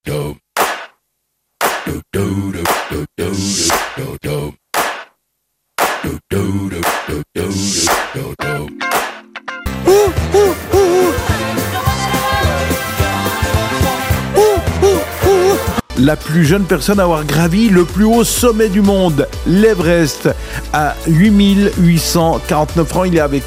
La plus jeune personne à avoir gravi le plus haut sommet du monde, l'Everest, à 8849 francs. Il est avec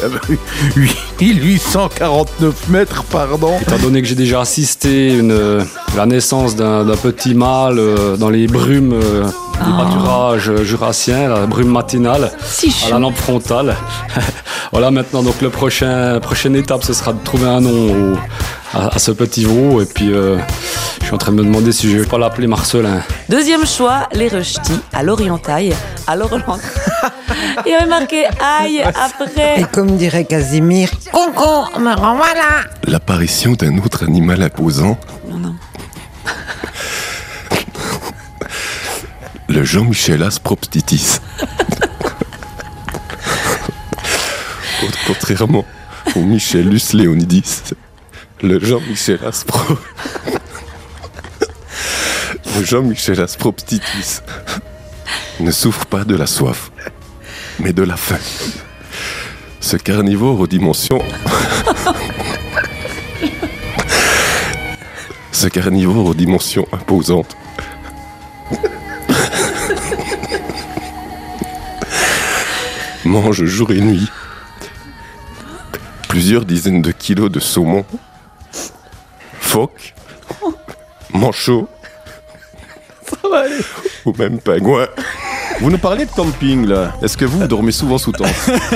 8849 mètres, pardon. Étant donné que j'ai déjà assisté à la naissance d'un petit mâle dans les brumes des pâturages jurassiens, la brume matinale, à la lampe frontale. Voilà, maintenant, donc prochaine étape, ce sera de trouver un nom à ce petit veau. Et puis, je suis en train de me demander si je vais pas l'appeler Marcelin. Deuxième choix, les rechtis à l'orientail. Alors, il y avait marqué aïe après. Et comme dirait Casimir, coucou, me revoilà. L'apparition d'un autre animal imposant. Non. Le Jean-Michel Aspropstitis. Contrairement au Michellus Leonidis, le Jean-Michel Aspropstitis ne souffre pas de la soif, mais de la faim. Ce carnivore aux dimensions imposantes mange jour et nuit plusieurs dizaines de kilos de saumon, phoque, manchot ou même pingouin. Vous nous parlez de camping là. Est-ce que vous dormez souvent sous tente?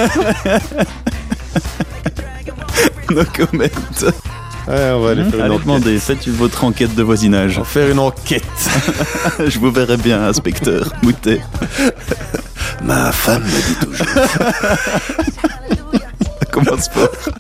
No comment. On va aller faire une Allez enquête. demander, faites votre enquête de voisinage. On va faire une enquête. Je vous verrai bien, inspecteur Moutet. Ma femme me dit toujours. Ça commence pas.